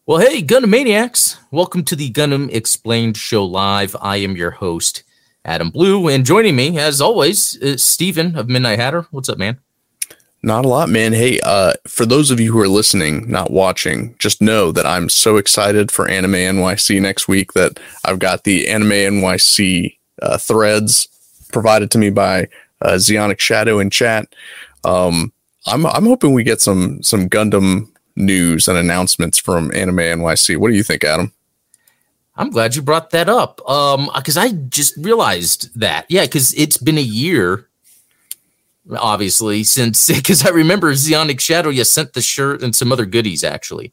Well, hey, Gundam Maniacs. Welcome to the Gundam Explained Show Live. I am your host, Adam Blue, and joining me, as always, is Steven of Midnight Hatter. What's up, man? Not a lot, man. Hey, for those of you who are listening, not watching, just know that I'm so excited for Anime NYC next week that I've got the Anime NYC threads provided to me by Zeonic Shadow in chat. I'm hoping we get some Gundam news and announcements from Anime NYC. What do you think, Adam? I'm glad you brought that up. Because I just realized that. Yeah, because it's been a year, obviously, since, because I remember Zeonic Shadow, sent the shirt and some other goodies, actually.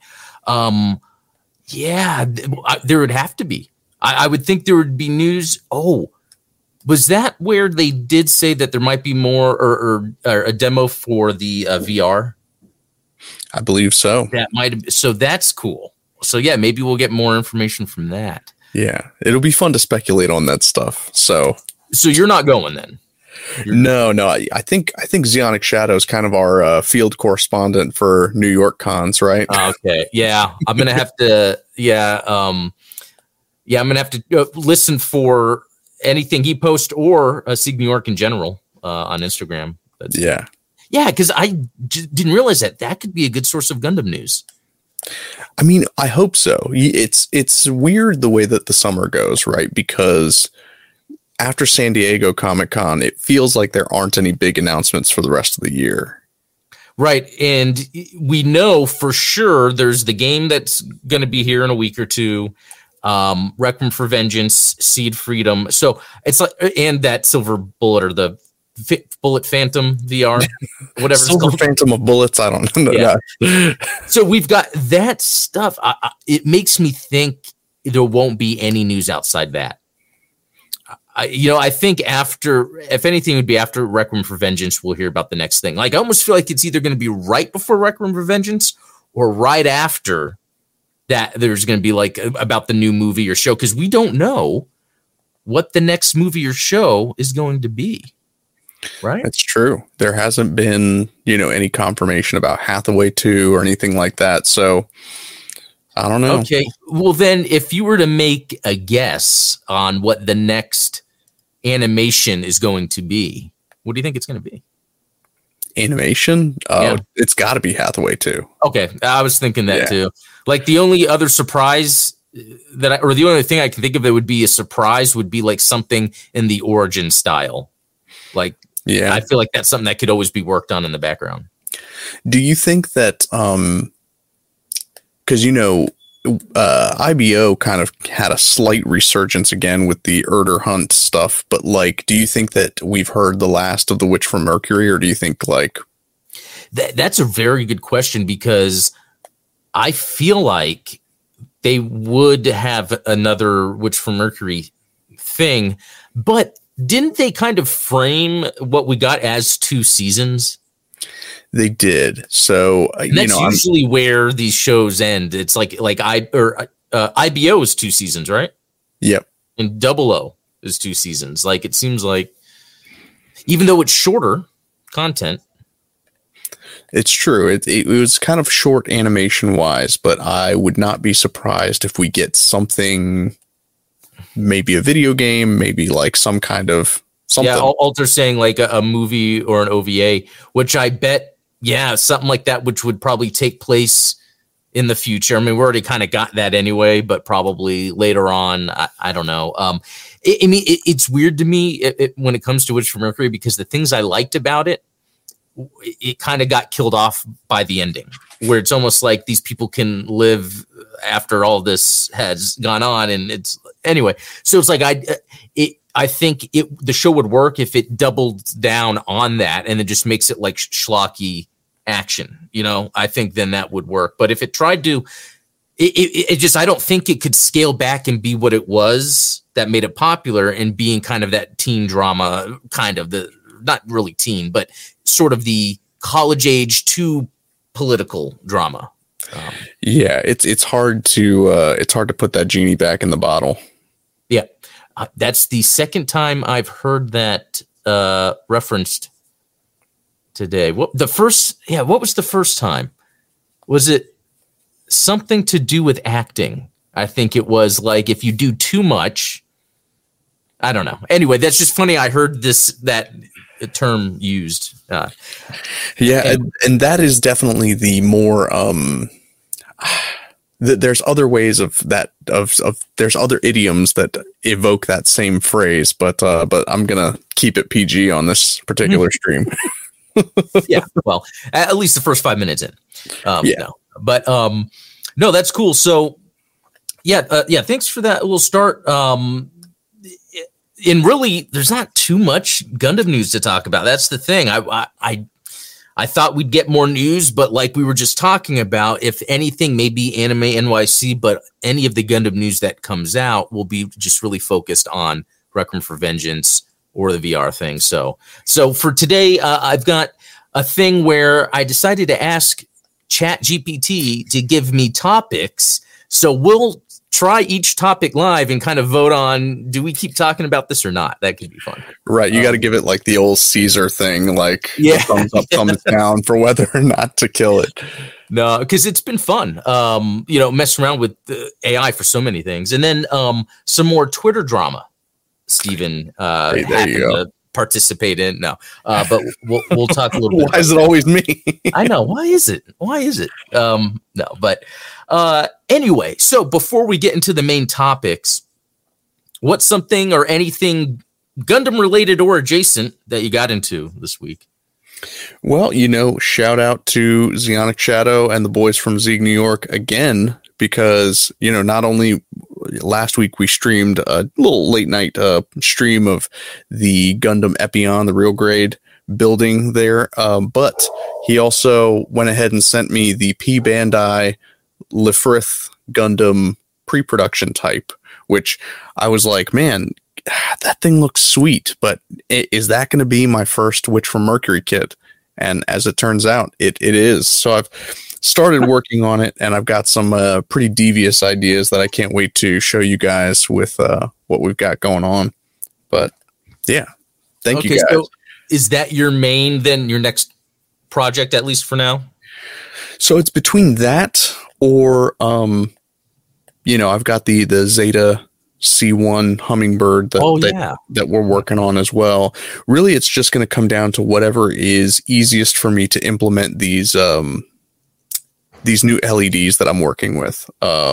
Yeah, there would have to be. I would think there would be news. Oh, was that where they did say that there might be more or a demo for the VR? I believe so. That might have, so that's cool. So yeah, maybe we'll get more information from that. Yeah, it'll be fun to speculate on that stuff. So you're not going then? No. I think Zeonic Shadow is kind of our field correspondent for New York cons, right? Okay, yeah, I'm gonna have to. I'm gonna have to listen for anything he posts or Sig New York in general on Instagram. Yeah, because I didn't realize that could be a good source of Gundam news. I mean, I hope so. It's weird the way that the summer goes, right? Because after San Diego Comic-Con, it feels like there aren't any big announcements for the rest of the year. Right, and we know for sure there's the game that's going to be here in a week or two, Requiem for Vengeance, Seed Freedom. So it's like, and that Silver Bullet or the Bullet Phantom VR, whatever. Silver Phantom of Bullets. I don't know. Yeah. So we've got that stuff. It makes me think there won't be any news outside that. I think after, if anything, would be after Requiem for Vengeance, we'll hear about the next thing. Like, I almost feel like it's either going to be right before Requiem for Vengeance or right after that. There's going to be like about the new movie or show, because we don't know what the next movie or show is going to be. Right. That's true. There hasn't been, any confirmation about Hathaway 2 or anything like that. So I don't know. Okay. Well, then if you were to make a guess on what the next animation is going to be, what do you think it's going to be? Animation? It's got to be Hathaway 2. Okay. I was thinking that too. Like the only other surprise the only thing I can think of that would be a surprise would be like something in the Origin style. Like, I feel like that's something that could always be worked on in the background. Do you think that, because, IBO kind of had a slight resurgence again with the Erder Hunt stuff, but like, do you think that we've heard the last of the Witch from Mercury, or do you think like... That's a very good question, because I feel like they would have another Witch from Mercury thing, but didn't they kind of frame what we got as 2 seasons? They did. So that's usually where these shows end. It's like IBO is 2 seasons, right? Yep. And 00 is 2 seasons. Like, it seems like, even though it's shorter content, it's true. It was kind of short animation wise, but I would not be surprised if we get something. Maybe a video game, maybe like some kind of something. Yeah, Alter's saying like a movie or an OVA, which I bet, something like that, which would probably take place in the future. I mean, we already kind of got that anyway, but probably later on. I don't know. It's weird to me when it comes to Witch from Mercury, because the things I liked about it kind of got killed off by the ending, where it's almost like these people can live after all this has gone on. And it's anyway. So it's like, I think the show would work if it doubled down on that and then just makes it like schlocky action. I think then that would work. But if it tried to, it just, I don't think it could scale back and be what it was that made it popular, and being kind of that teen drama, kind of not really teen, but sort of the college age to political drama. It's hard to put that genie back in the bottle. Yeah, that's the second time I've heard that referenced today. What was the first time? Was it something to do with acting. I think it was like if you do too much, I don't know. Anyway, that's just funny. I heard that term used. And that is definitely the more there's other ways of that of there's other idioms that evoke that same phrase, but I'm gonna keep it PG on this particular stream. Yeah, well, at least the first 5 minutes in. No. But no, that's cool. So thanks for that. We'll start. And really, there's not too much Gundam news to talk about. That's the thing. I thought we'd get more news, but like we were just talking about, if anything, maybe Anime NYC, but any of the Gundam news that comes out will be just really focused on Requiem for Vengeance or the VR thing. So for today, I've got a thing where I decided to ask ChatGPT to give me topics. So we'll try each topic live and kind of vote on, do we keep talking about this or not? That could be fun. Right. You got to give it like the old Caesar thing, like thumbs up, thumbs down for whether or not to kill it. No, because it's been fun, messing around with the AI for so many things. And then some more Twitter drama, Stephen there you go. Participate in. No, but we'll talk a little bit. Why is it always me? I know. Why is it? No, but anyway, so before we get into the main topics, what's something or anything Gundam related or adjacent that you got into this week? Well, shout out to Zeonic Shadow and the boys from Zeeg New York again, because, not only last week we streamed a little late night stream of the Gundam Epion, the real grade building there, but he also went ahead and sent me the P Bandai Lifrith Gundam pre-production type, which I was like, man, that thing looks sweet, but is that going to be my first Witch from Mercury kit? And as it turns out, it is. So I've started working on it, and I've got some pretty devious ideas that I can't wait to show you guys with what we've got going on. But yeah, thank you guys. So is that your next project, at least for now? So it's between that or, I've got the Zeta C1 Hummingbird that we're working on as well. Really, it's just going to come down to whatever is easiest for me to implement these new LEDs that I'm working with.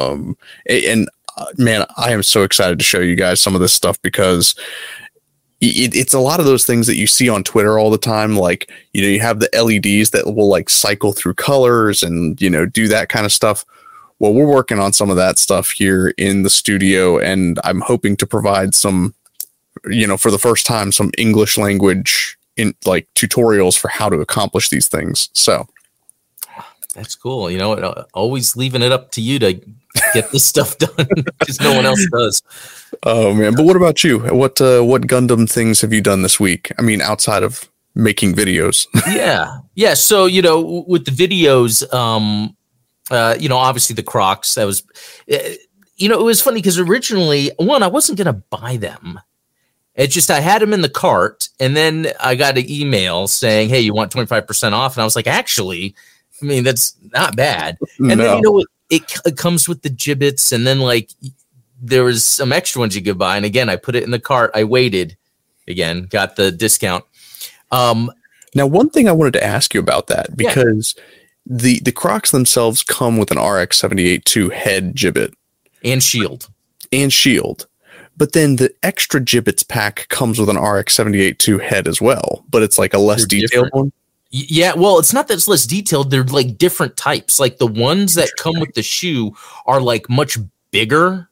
Man, I am so excited to show you guys some of this stuff, because it's a lot of those things that you see on Twitter all the time. Like, you have the LEDs that will like cycle through colors and, do that kind of stuff. Well, we're working on some of that stuff here in the studio, and I'm hoping to provide some, for the first time, some English language in like tutorials for how to accomplish these things. So that's cool. Always leaving it up to you to get this stuff done, because no one else does. Oh man. But what about you? What Gundam things have you done this week? I mean, outside of making videos. Yeah. So, with the videos, obviously the Crocs, that was, it was funny because originally, I wasn't going to buy them. It's just, I had them in the cart, and then I got an email saying, hey, you want 25% off? And I was like, actually, I mean, that's not bad. And then, it comes with the gibbets, and then like there was some extra ones you could buy. And again, I put it in the cart. I waited again, got the discount. Now, one thing I wanted to ask you about that, because the Crocs themselves come with an RX-78-2 head gibbet and shield. But then the extra gibbets pack comes with an RX-78-2 head as well, but it's like a less detailed one. Yeah, well, it's not that it's less detailed. They're like different types. Like the ones that come with the shoe are like much bigger.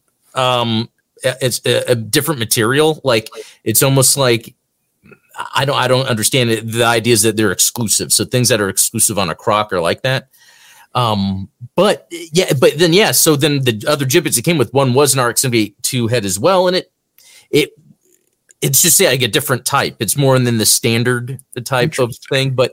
It's a different material. Like it's almost like I don't understand it. The idea is that they're exclusive. So things that are exclusive on a Croc are like that. So then the other gibbets it came with, one was an RX-78-2 head as well, and it's just like a different type. It's more than the standard type of thing. But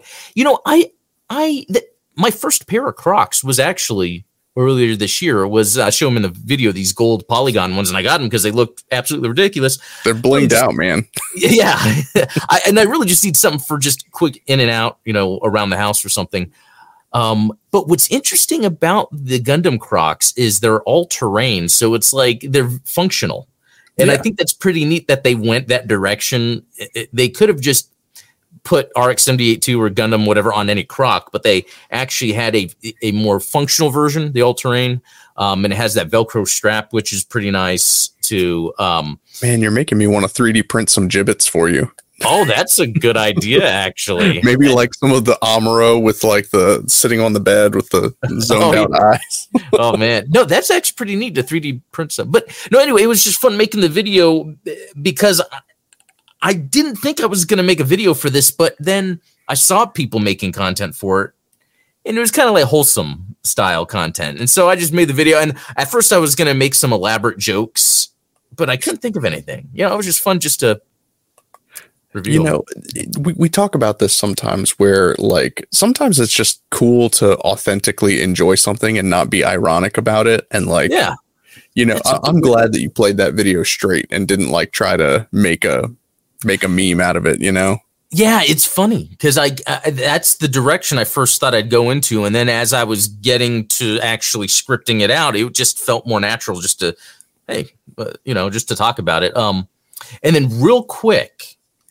my first pair of Crocs was actually earlier this year. Was I show them in the video, these gold polygon ones, and I got them because they looked absolutely ridiculous. They're blinged out, man. Yeah, I really just need something for just quick in and out, around the house or something. But what's interesting about the Gundam Crocs is they're all terrain, so it's like they're functional, and I think that's pretty neat that they went that direction. They could have just put RX-78-2 or Gundam whatever on any Croc, but they actually had a more functional version, the all-terrain, and it has that Velcro strap, which is pretty nice too. Man, you're making me want to 3D print some gibbets for you. Oh, that's a good idea, actually. Maybe like some of the Amuro with like the sitting on the bed with the zoned out eyes. Oh man, no, that's actually pretty neat to 3D print stuff. But no, anyway, it was just fun making the video because I didn't think I was going to make a video for this, but then I saw people making content for it, and it was kind of like wholesome style content. And so I just made the video. And at first, I was going to make some elaborate jokes, but I couldn't think of anything. It was just fun just to. Review. We talk about this sometimes where like sometimes it's just cool to authentically enjoy something and not be ironic about it. And like, I'm glad that you played that video straight and didn't like try to make a meme out of it, Yeah, it's funny because I that's the direction I first thought I'd go into. And then as I was getting to actually scripting it out, it just felt more natural just to, just to talk about it. And then real quick,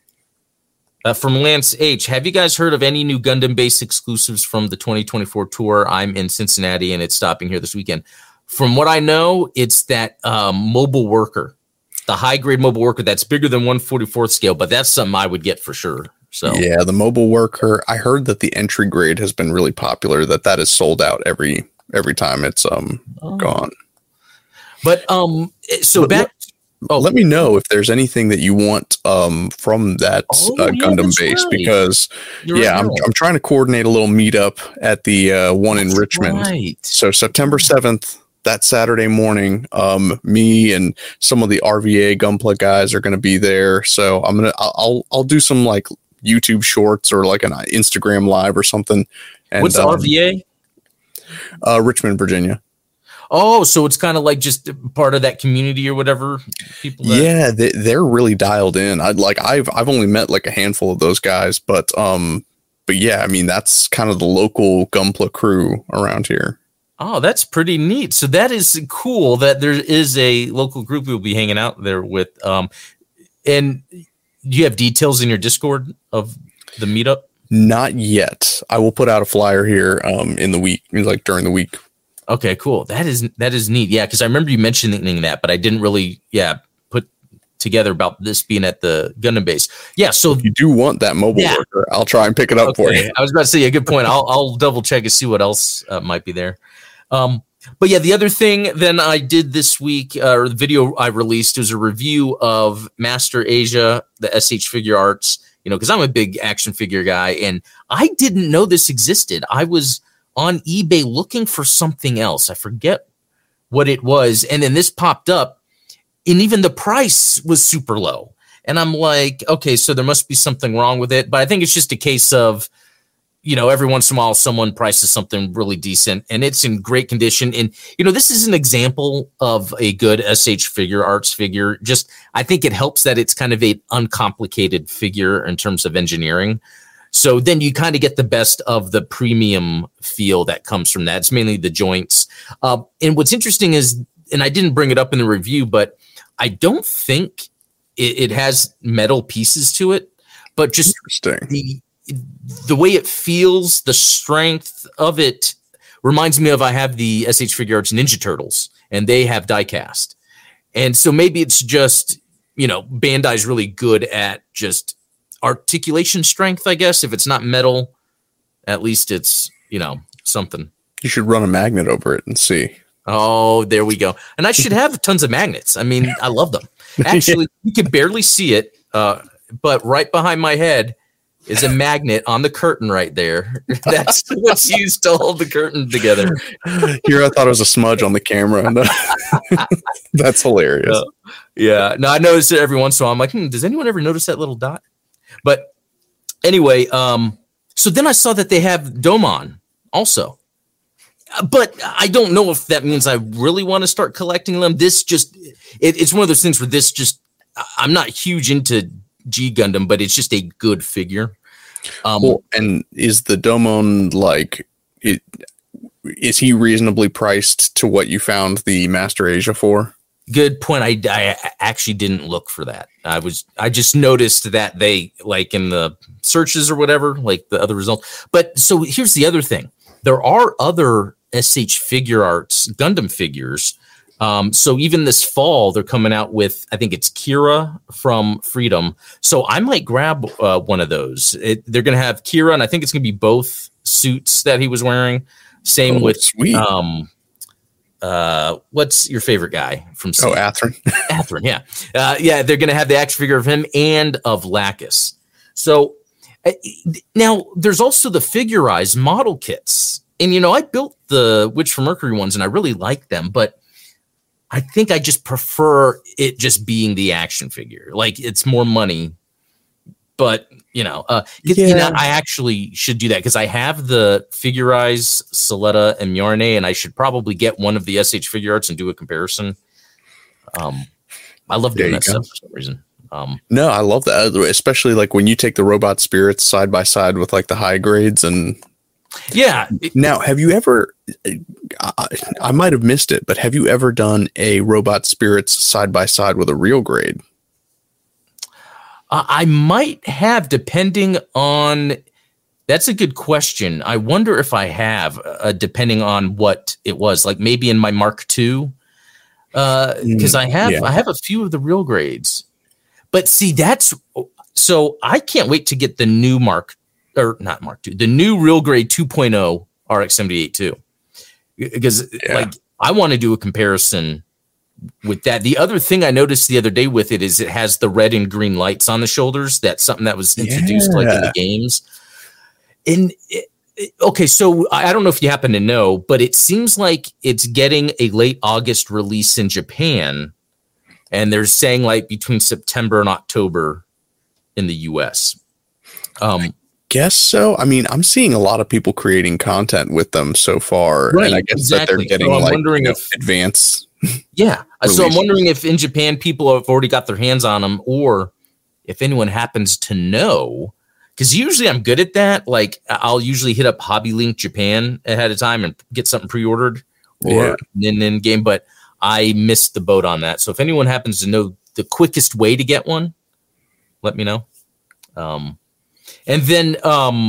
from Lance H. Have you guys heard of any new Gundam base exclusives from the 2024 tour? I'm in Cincinnati and it's stopping here this weekend. From what I know, it's that mobile worker, the high grade mobile worker that's bigger than 1/44th scale, but that's something I would get for sure. So yeah, the mobile worker. I heard that the entry grade has been really popular. That is sold out every time it's gone. But let me know if there's anything that you want from that Gundam base, right. Because I'm trying to coordinate a little meetup at the one in Richmond. Right. So September 7th, that Saturday morning, me and some of the RVA Gunpla guys are going to be there. So I'll do some like YouTube shorts or like an Instagram live or something. And, what's RVA? Richmond, Virginia. Oh, so it's kind of like just part of that community or whatever. People. Yeah, they're really dialed in. I've only met like a handful of those guys, but yeah, I mean that's kind of the local Gunpla crew around here. Oh, that's pretty neat. So that is cool that there is a local group we'll be hanging out there with. And do you have details in your Discord of the meetup? Not yet. I will put out a flyer here in the week, like during the week. Okay, cool. That is neat. Yeah, because I remember you mentioning that, but I didn't really, put together about this being at the Gundam base. Yeah, so if you do want that mobile worker, I'll try and pick it up for you. I was about to say a good point. I'll double check and see what else might be there. But yeah, the other thing then I did this week, or the video I released, was a review of Master Asia, the SH Figure Arts. Because I'm a big action figure guy, and I didn't know this existed. I was on eBay looking for something else. I forget what it was. And then this popped up and even the price was super low. And I'm like, okay, so there must be something wrong with it. But I think it's just a case of, every once in a while someone prices something really decent and it's in great condition. And, this is an example of a good SH Figure Arts figure. Just, I think it helps that it's kind of an uncomplicated figure in terms of engineering. So then you kind of get the best of the premium feel that comes from that. It's mainly the joints. And what's interesting is, and I didn't bring it up in the review, but I don't think it has metal pieces to it, but just the way it feels, the strength of it reminds me of, I have the SH Figure Arts Ninja Turtles and they have die cast. And so maybe it's just, Bandai's really good at just articulation strength, I guess. If it's not metal, at least it's, something. You should run a magnet over it and see. Oh, there we go. And I should have tons of magnets. I mean, I love them. Actually, you can barely see it, but right behind my head is a magnet on the curtain right there. That's what's used to hold the curtain together. Here, I thought it was a smudge on the camera. That's hilarious. Yeah. No, I notice it every once in a while. I'm like, does anyone ever notice that little dot? But anyway, so then I saw that they have Domon also. But I don't know if that means I really want to start collecting them. This just, it's one of those things where this just, I'm not huge into G Gundam, but it's just a good figure. And is the Domon like is he reasonably priced to what you found the Master Asia for? Good point. I actually didn't look for that. I just noticed that they, like, in the searches or whatever, like the other results. But so here's the other thing. There are other SH Figure Arts Gundam figures. So even this fall, they're coming out with, I think it's Kira from Freedom. So I might grab one of those. They're going to have Kira, and I think it's going to be both suits that he was wearing. Same with sweet. What's your favorite guy from C? Atherin. Atherin, yeah. Yeah, they're going to have the action figure of him and of Lacus. So now there's also the Figurized model kits. And, I built the Witch from Mercury ones, and I really like them. But I think I just prefer it just being the action figure. Like, it's more money. But, I actually should do that because I have the Figurized Soletta and Mjorne, and I should probably get one of the SH Figure Arts and do a comparison. I love doing that stuff for some reason. No, I love that, especially like when you take the robot spirits side by side with like the high grades. And yeah. Now, have you ever, I might have missed it, but have you ever done a robot spirits side by side with a real grade? I might have, depending on. That's a good question. I wonder if I have, depending on what it was. Like maybe in my Mark II, because I have a few of the real grades. But see, so I can't wait to get the new not Mark II, the new real grade 2.0 RX-78 too, because I want to do a comparison with that. The other thing I noticed the other day with it is it has the red and green lights on the shoulders. That's something that was introduced like in the games. And okay, so I don't know if you happen to know, but it seems like it's getting a late August release in Japan, and they're saying like between September and October in the US. Guess so. I mean, I'm seeing a lot of people creating content with them so far, right, and I guess that they're getting advanced. Yeah. Release. So I'm wondering if in Japan people have already got their hands on them, or if anyone happens to know, because usually I'm good at that. Like I'll usually hit up Hobby Link Japan ahead of time and get something pre-ordered or in game, but I missed the boat on that. So if anyone happens to know the quickest way to get one, let me know. And then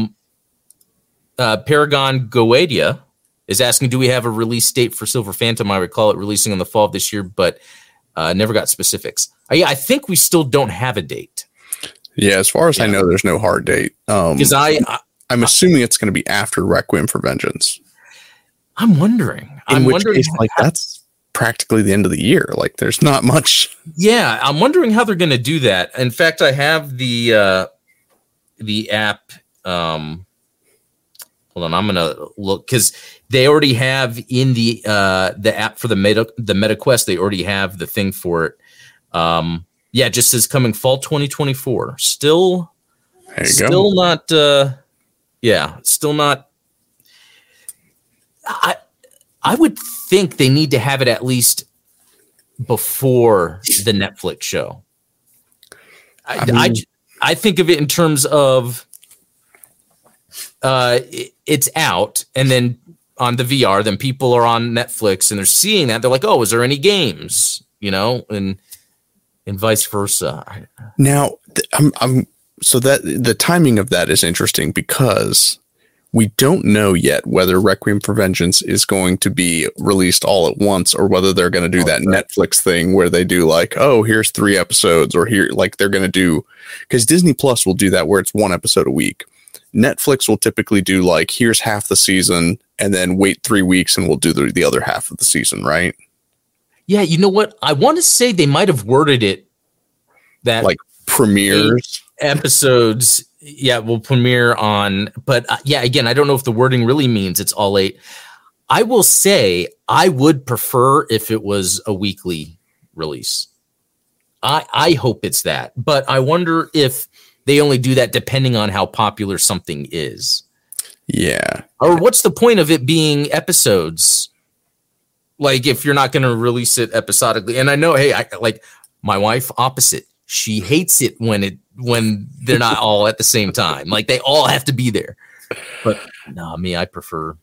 Paragon Goedia is asking, do we have a release date for Silver Phantom? I recall it releasing in the fall of this year, but never got specifics. I think we still don't have a date. Yeah, as far as I know, there's no hard date. Because I'm assuming it's going to be after Requiem for Vengeance. I'm wondering. That's practically the end of the year. Like, there's not much. Yeah, I'm wondering how they're going to do that. In fact, I have the app. Hold on, I'm gonna look because they already have in the app for the MetaQuest. They already have the thing for it. It just says coming fall 2024. Still not. Still not. I would think they need to have it at least before the Netflix show. I think of it in terms of it's out, and then on the VR, then people are on Netflix and they're seeing that. They're like, oh, is there any games? And vice versa. Now, so that the timing of that is interesting because we don't know yet whether Requiem for Vengeance is going to be released all at once or whether they're going to do that Netflix thing where they do like, oh, here's 3 episodes, or here, like they're going to do, because Disney Plus will do that where it's 1 episode a week. Netflix will typically do like, here's half the season and then wait 3 weeks and we'll do the other half of the season, right? Yeah, you know what? I want to say they might have worded it that like premieres episodes. Yeah, will premiere on. But again, I don't know if the wording really means it's all 8. I will say I would prefer if it was a weekly release. I hope it's that. But I wonder if they only do that depending on how popular something is. Yeah. Or what's the point of it being episodes? Like if you're not going to release it episodically. And I know, hey, I like my wife opposite. She hates it when they're not all at the same time. Like they all have to be there. But no, I prefer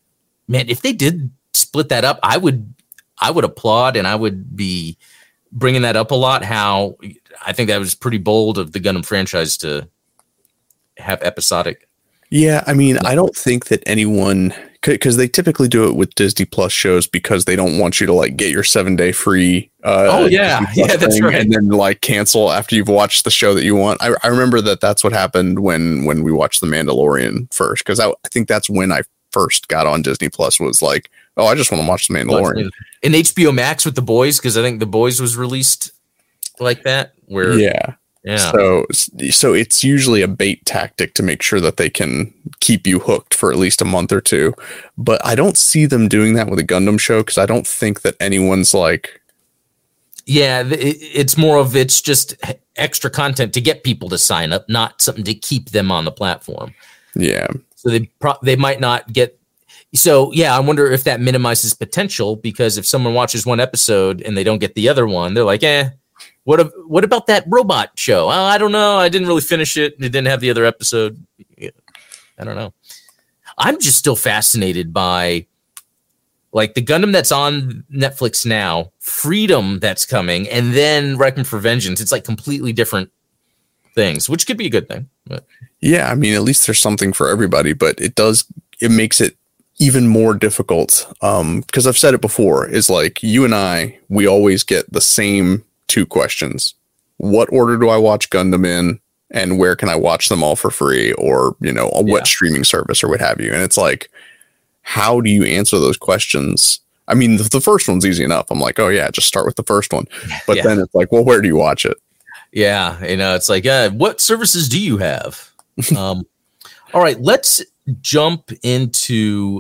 man, if they did split that up, I would applaud, and I would be bringing that up a lot. How I think that was pretty bold of the Gundam franchise to have episodic. Yeah, I mean, I don't think that anyone, because they typically do it with Disney Plus shows because they don't want you to like get your 7-day free. That's right. And then like cancel after you've watched the show that you want. I remember that's what happened when we watched The Mandalorian first, because I think that's when I first got on Disney Plus, was like, oh, I just want to watch The Mandalorian. And HBO Max with The Boys, because I think The Boys was released like that. Where yeah. So it's usually a bait tactic to make sure that they can keep you hooked for at least a month or two. But I don't see them doing that with a Gundam show, because I don't think that anyone's like. Yeah, it's just extra content to get people to sign up, not something to keep them on the platform. Yeah. So they might not get. So yeah, I wonder if that minimizes potential, because if someone watches one episode and they don't get the other one, they're like, What about that robot show? I don't know. I didn't really finish it. It didn't have the other episode. I don't know. I'm just still fascinated by like the Gundam that's on Netflix now, Freedom that's coming, and then Requiem for Vengeance. It's like completely different things, which could be a good thing. But. Yeah, I mean, at least there's something for everybody, but it makes it even more difficult. Because I've said it before, is like you and I, we always get the same 2 questions. What order do I watch Gundam in, and where can I watch them all for free, or, on what streaming service or what have you? And it's like, how do you answer those questions? I mean, the first one's easy enough. I'm like, oh yeah, just start with the first one. But then it's like, well, where do you watch it? Yeah. It's like, what services do you have? All right, let's jump into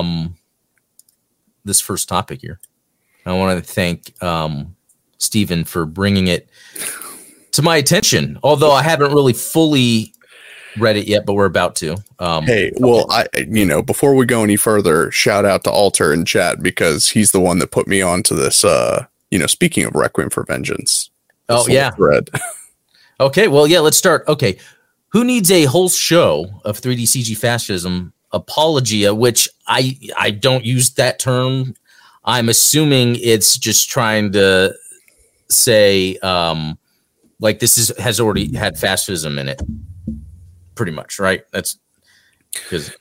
this first topic here. I want to thank Stephen for bringing it to my attention, although I haven't really fully read it yet, but we're about to. Before we go any further, shout out to Alter in chat, because he's the one that put me onto this, speaking of Requiem for Vengeance. Oh yeah. Thread. Okay. Well, yeah, let's start. Okay. Who needs a whole show of 3D CG fascism apologia, which I don't use that term. I'm assuming it's just trying to say like this has already had fascism in it, pretty much, right? That's because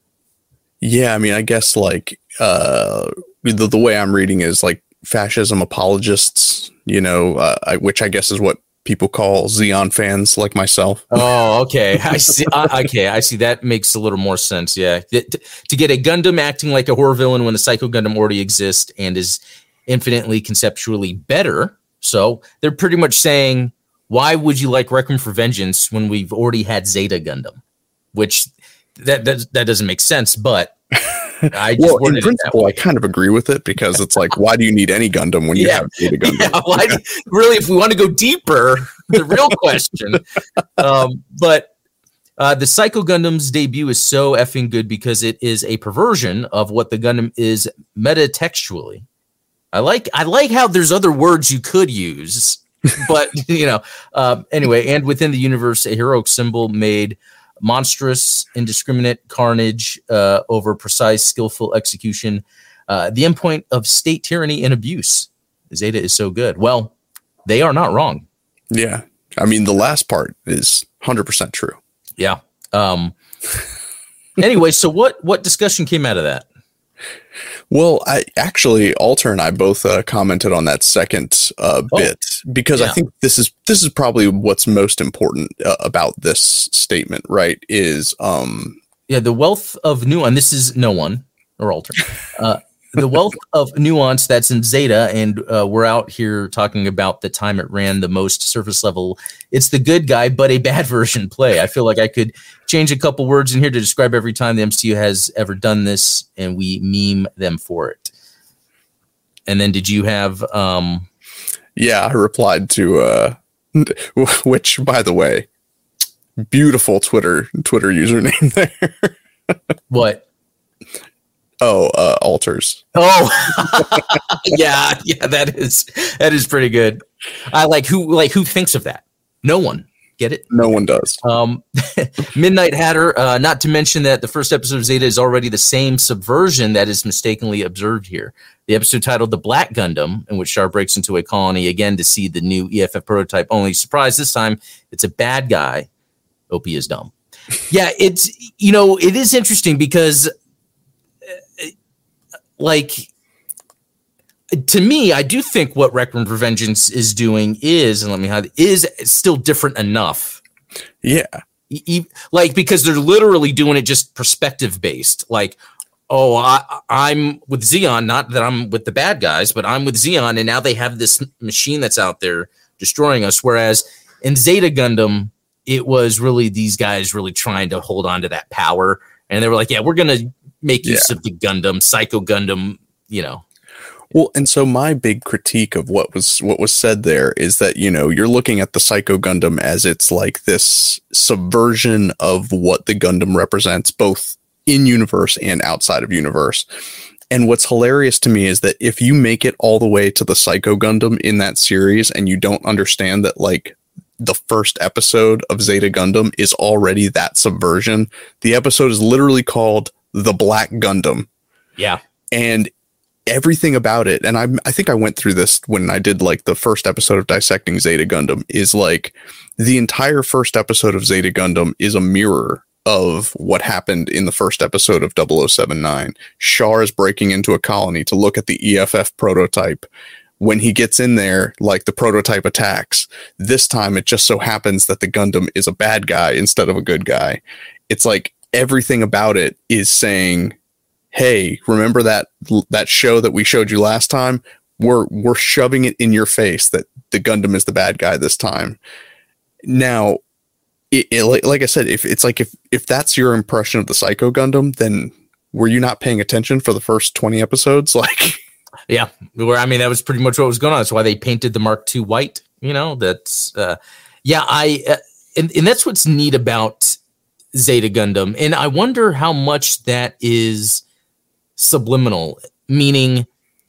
I mean, I guess like the way I'm reading is like fascism apologists, which I guess is what people call Xeon fans like myself. Oh, okay. I see. I see. That makes a little more sense. Yeah. To get a Gundam acting like a horror villain when the Psycho Gundam already exists and is infinitely conceptually better. So they're pretty much saying, why would you like Requiem for Vengeance when we've already had Zeta Gundam? Which that doesn't make sense, but I just in principle, I kind of agree with it, because it's like, why do you need any Gundam when you have Zeta Gundam? Yeah, really, if we want to go deeper, the real question. But the Psycho Gundam's debut is so effing good because it is a perversion of what the Gundam is metatextually. I like how there's other words you could use, but anyway, and within the universe, a heroic symbol made monstrous, indiscriminate carnage over precise, skillful execution, the endpoint of state tyranny and abuse. Zeta is so good. Well, they are not wrong. Yeah. I mean, the last part is 100% true. Yeah. Anyway, so what discussion came out of that? Well, Alter and I both commented on that second bit, because I think this is probably what's most important about this statement, right? Is the wealth of nuance. This is no one or Alter. The wealth of nuance that's in Zeta, and we're out here talking about the time it ran the most surface level. It's the good guy, but a bad version play. I feel like I could change a couple words in here to describe every time the MCU has ever done this, and we meme them for it. And then did you have... I replied to... which, by the way, beautiful Twitter username there. What? Oh, Alters. Oh, yeah, that is pretty good. I who thinks of that? No one. Get it? No one does. Midnight Hatter, not to mention that the first episode of Zeta is already the same subversion that is mistakenly observed here. The episode titled The Black Gundam, in which Char breaks into a colony again to see the new EFF prototype. Only surprise this time, it's a bad guy. Opie is dumb. Yeah, it's, it is interesting because, to me, I do think what Requiem for Vengeance is doing is still different enough. Yeah. Because they're literally doing it just perspective based. I'm with Zeon, not that I'm with the bad guys, but I'm with Zeon, and now they have this machine that's out there destroying us. Whereas in Zeta Gundam, it was really these guys really trying to hold on to that power. And they were like, yeah, we're going to make use of the Gundam, Psycho Gundam, Well, and so my big critique of what was said there is that, you're looking at the Psycho Gundam as it's like this subversion of what the Gundam represents, both in universe and outside of universe. And what's hilarious to me is that if you make it all the way to the Psycho Gundam in that series and you don't understand that, the first episode of Zeta Gundam is already that subversion, the episode is literally called The Black Gundam. Yeah. And everything about it, and I think I went through this when I did the first episode of Dissecting Zeta Gundam, is the entire first episode of Zeta Gundam is a mirror of what happened in the first episode of 0079. Char is breaking into a colony to look at the EFF prototype. When he gets in there, the prototype attacks. This time it just so happens that the Gundam is a bad guy instead of a good guy. It's everything about it is saying, hey, remember that show that we showed you last time? We're shoving it in your face that the Gundam is the bad guy this time. Now, like I said, if that's your impression of the Psycho Gundam, then were you not paying attention for the first 20 episodes? Yeah, that was pretty much what was going on. That's why they painted the Mark II white. That's and that's what's neat about Zeta Gundam, and I wonder how much that is subliminal, meaning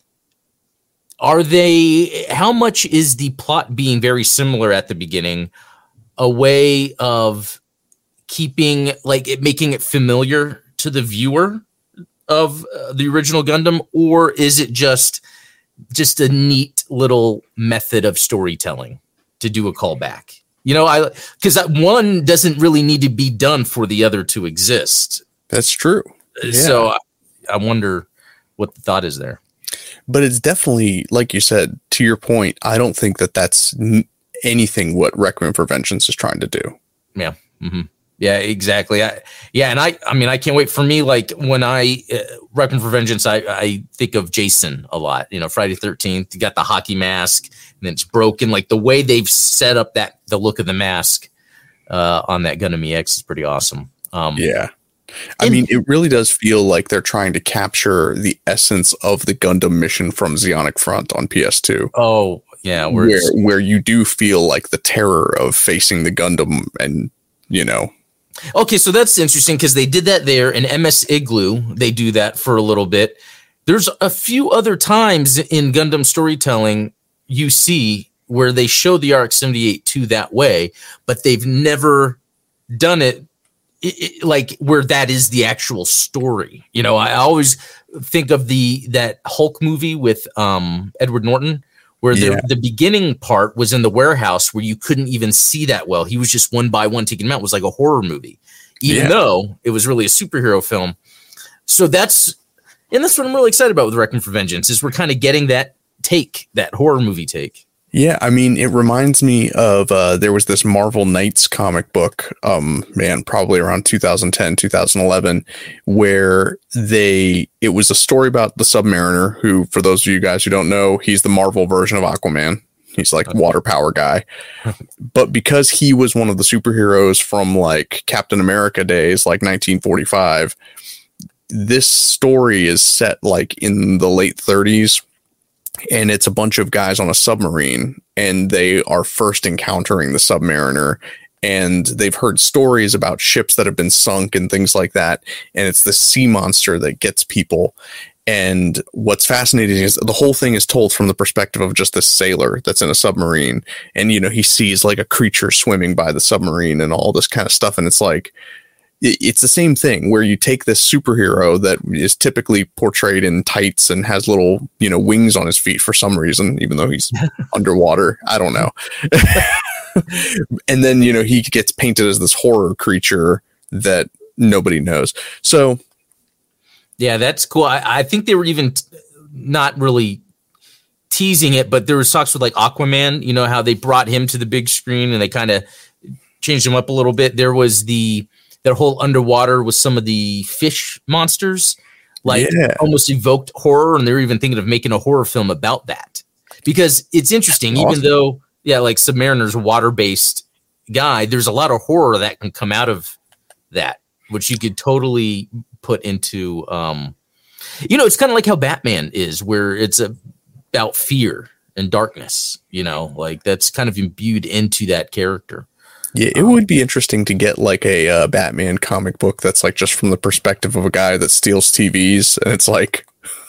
how much is the plot being very similar at the beginning a way of keeping making it familiar to the viewer of the original Gundam, or is it just a neat little method of storytelling to do a callback? Because one doesn't really need to be done for the other to exist. That's true. Yeah. So I wonder what the thought is there. But it's definitely, like you said, to your point, I don't think that that's anything what Requiem for Vengeance is trying to do. Yeah. Mm-hmm. Yeah, exactly. I can't wait. For me, when I Requiem for Vengeance, I think of Jason a lot. Friday the 13th, you got the hockey mask, and then it's broken. The way they've set up the look of the mask on that Gundam EX is pretty awesome. Yeah. It really does feel like they're trying to capture the essence of the Gundam mission from Zeonic Front on PS2. Oh, yeah. Where you do feel the terror of facing the Gundam and, Okay, so that's interesting because they did that there in MS Igloo. They do that for a little bit. There's a few other times in Gundam storytelling you see where they show the RX-78 that way, but they've never done it where that is the actual story. I always think of that Hulk movie with Edward Norton, where the beginning part was in the warehouse where you couldn't even see that well. He was just one by one taking him out. It was like a horror movie, even though it was really a superhero film. So that's what I'm really excited about with Requiem for Vengeance, is we're kind of getting that horror movie take. Yeah, it reminds me of there was this Marvel Knights comic book, probably around 2010, 2011, where it was a story about the Submariner, who, for those of you guys who don't know, he's the Marvel version of Aquaman. He's water power guy. But because he was one of the superheroes from Captain America days, 1945, this story is set in the late 30s. And it's a bunch of guys on a submarine, and they are first encountering the Submariner, and they've heard stories about ships that have been sunk and things like that. And it's the sea monster that gets people. And what's fascinating is the whole thing is told from the perspective of just this sailor that's in a submarine. And, he sees like a creature swimming by the submarine and all this kind of stuff. And it's like, it's the same thing where you take this superhero that is typically portrayed in tights and has little, wings on his feet for some reason, even though he's underwater. I don't know. And then, he gets painted as this horror creature that nobody knows. So, yeah, that's cool. I think they were even not really teasing it, but there was talks with like Aquaman, how they brought him to the big screen and they kind of changed him up a little bit. There was that whole underwater with some of the fish monsters, almost evoked horror. And they were even thinking of making a horror film about that, because it's interesting, even though, like Submariner's a water-based guy, there's a lot of horror that can come out of that, which you could totally put into, it's kind of like how Batman is, where it's about fear and darkness, that's kind of imbued into that character. Yeah, it would be interesting to get like a Batman comic book that's like just from the perspective of a guy that steals TVs, and it's like,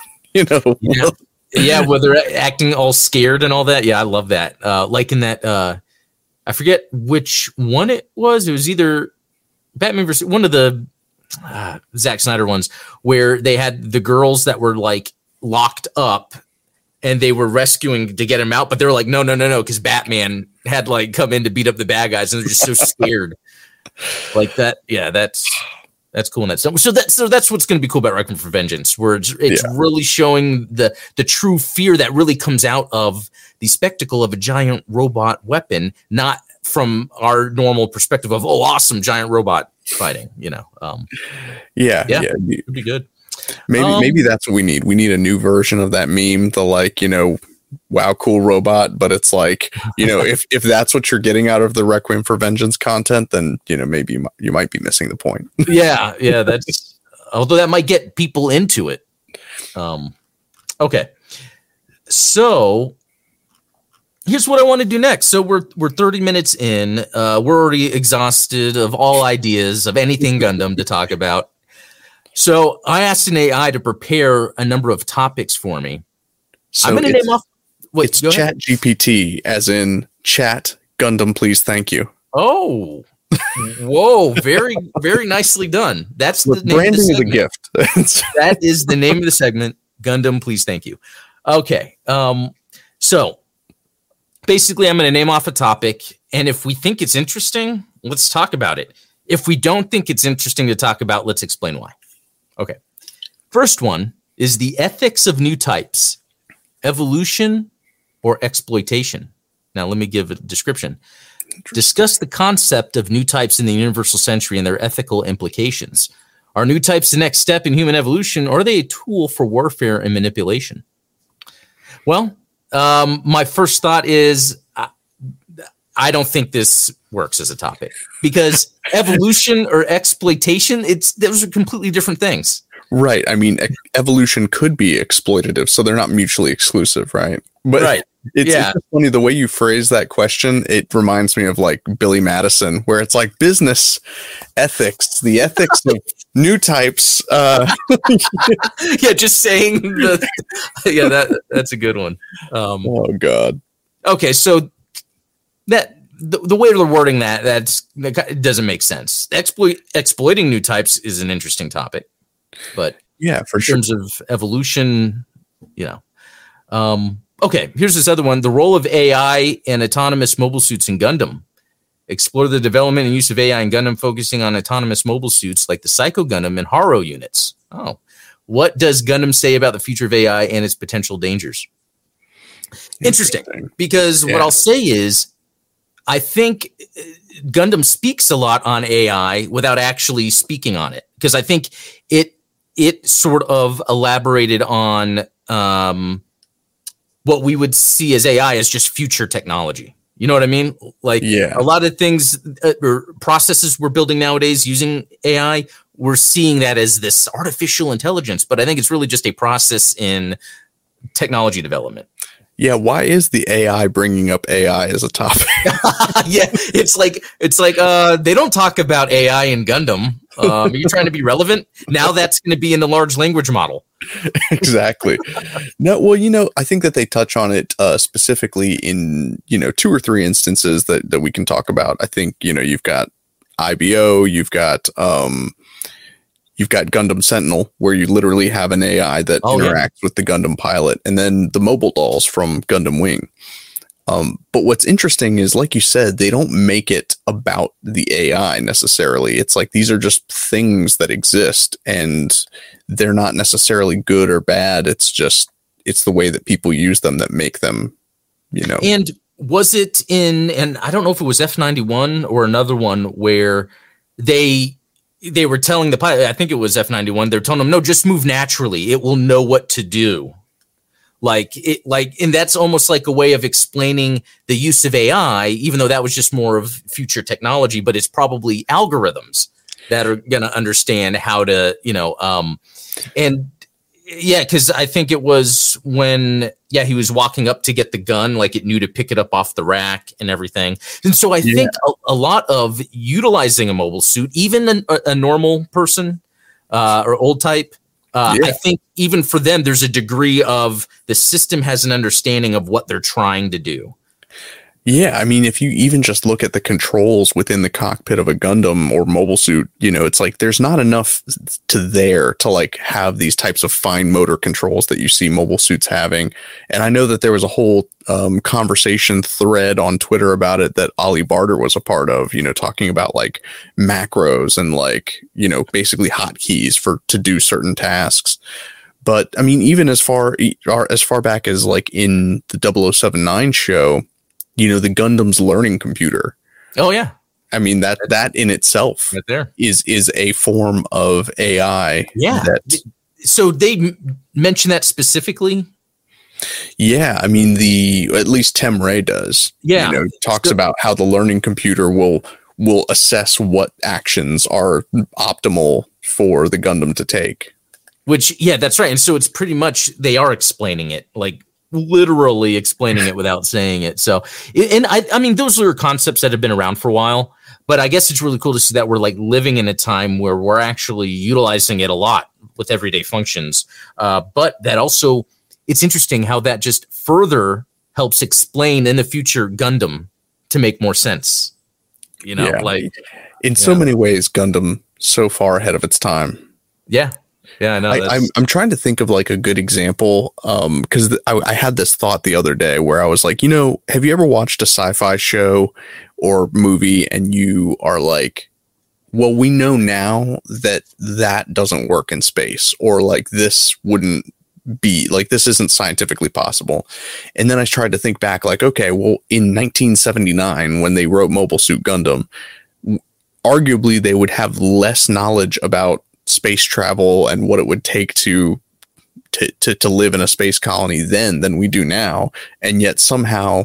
where they're acting all scared and all that. Yeah, I love that. Like in that, I forget which one it was. It was either Batman versus one of the Zack Snyder ones, where they had the girls that were like locked up and they were rescuing to get him out, but they were like, no, because Batman had like come in to beat up the bad guys, and they're just so scared. Like that. Yeah, that's cool. And so that's what's going to be cool about Requiem for Vengeance, where it's really showing the true fear that really comes out of the spectacle of a giant robot weapon, not from our normal perspective of, oh, awesome giant robot fighting. It'd be good. Maybe that's what we need. We need a new version of that meme, the wow, cool robot. But it's like, if that's what you're getting out of the Requiem for Vengeance content, then, maybe you might be missing the point. Yeah. That's, although that might get people into it. Okay. So here's what I want to do next. So we're 30 minutes in. We're already exhausted of all ideas of anything Gundam to talk about. So I asked an AI to prepare a number of topics for me. So I'm going to name off. Wait, it's Chat GPT, as in chat Gundam, please, thank you. Oh, whoa! Very, very nicely done. That's the name branding of the is a gift. That is the name of the segment. Gundam, please, thank you. Okay. So basically, I'm going to name off a topic, and if we think it's interesting, let's talk about it. If we don't think it's interesting to talk about, let's explain why. Okay. First one is the ethics of new types, evolution or exploitation. Now, let me give a description. Discuss the concept of new types in the universal century and their ethical implications. Are new types the next step in human evolution, or are they a tool for warfare and manipulation? Well, my first thought is I don't think this works as a topic, because evolution or exploitation, those are completely different things. Right. I mean, evolution could be exploitative, so they're not mutually exclusive, right? But right. It's funny the way you phrase that question. It reminds me of like Billy Madison, where it's like business ethics, the ethics of new types. Just saying. That's a good one. Oh God. Okay, so that the way they're wording that it doesn't make sense. Exploiting new types is an interesting topic, but yeah, for sure. In terms of evolution, Okay, here's this other one. The role of AI and autonomous mobile suits in Gundam. Explore the development and use of AI in Gundam, focusing on autonomous mobile suits like the Psycho Gundam and Haro units. Oh, what does Gundam say about the future of AI and its potential dangers? Interesting, because what I'll say is, I think Gundam speaks a lot on AI without actually speaking on it, because I think it sort of elaborated on what we would see as AI as just future technology. You know what I mean? Like a lot of things or processes we're building nowadays using AI, we're seeing that as this artificial intelligence, but I think it's really just a process in technology development. Yeah, why is the AI bringing up AI as a topic? It's like they don't talk about AI in Gundam. You're trying to be relevant. Now that's going to be in the large language model. Exactly. No, well, I think that they touch on it specifically in, 2 or 3 instances that we can talk about. I think, you've got IBO, you've got Gundam Sentinel, where you literally have an AI that interacts with the Gundam pilot, and then the mobile dolls from Gundam Wing. But what's interesting is, like you said, they don't make it about the AI necessarily. It's like these are just things that exist, and they're not necessarily good or bad. It's the way that people use them that make them, And was it and I don't know if it was F91 or another one where they were telling the pilot, I think it was F91, they're telling them, no, just move naturally. It will know what to do. And that's almost like a way of explaining the use of AI, even though that was just more of future technology, but it's probably algorithms that are going to understand how to, because I think it was when, he was walking up to get the gun, like it knew to pick it up off the rack and everything. And so I think a lot of utilizing a mobile suit, even a normal person or old type, I think even for them, there's a degree of the system has an understanding of what they're trying to do. Yeah, I mean, if you even just look at the controls within the cockpit of a Gundam or mobile suit, it's like there's not enough to like have these types of fine motor controls that you see mobile suits having. And I know that there was a whole conversation thread on Twitter about it that Ollie Barter was a part of, talking about like macros and like, basically hotkeys to do certain tasks. But I mean, even as far back as like in the 0079 show, the Gundam's learning computer. Oh yeah. I mean, that in itself right there is a form of AI. Yeah. So they mention that specifically. Yeah. I mean, at least Temray does. Yeah. Talks about how the learning computer will assess what actions are optimal for the Gundam to take. Which, that's right. And so it's pretty much, they are explaining it, like literally explaining it without saying it. So, and I mean, those are concepts that have been around for a while, but I guess it's really cool to see that we're like living in a time where we're actually utilizing it a lot with everyday functions. But that also, it's interesting how that just further helps explain in the future Gundam to make more sense. Like in so many ways, Gundam so far ahead of its time. Yeah. Yeah, I know. I'm trying to think of like a good example because I had this thought the other day where I was like, have you ever watched a sci-fi show or movie and you are like, well, we know now that doesn't work in space, or like this wouldn't be like, this isn't scientifically possible. And then I tried to think back like, okay, well, in 1979 when they wrote Mobile Suit Gundam, arguably they would have less knowledge about space travel and what it would take to live in a space colony then than we do now. And yet somehow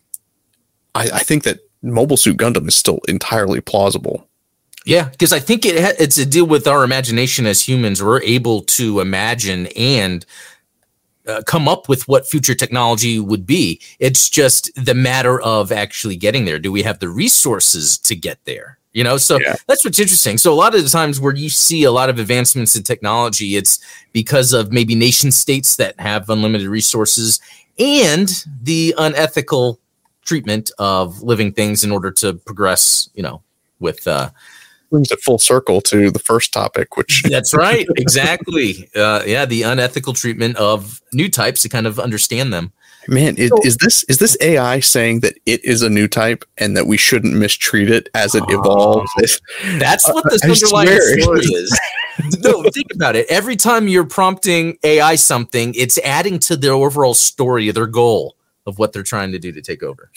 I think that Mobile Suit Gundam is still entirely plausible. Yeah, because I think it's a deal with our imagination as humans. We're able to imagine and come up with what future technology would be. It's just the matter of actually getting there. Do we have the resources to get there? So that's what's interesting. So a lot of the times where you see a lot of advancements in technology, it's because of maybe nation states that have unlimited resources and the unethical treatment of living things in order to progress, with brings it full circle to the first topic, which that's right. Exactly. The unethical treatment of new types to kind of understand them. Man, is this AI saying that it is a new type and that we shouldn't mistreat it as it evolves? That's what this underlying story is. No, think about it. Every time you're prompting AI something, it's adding to their overall story, their goal of what they're trying to do to take over.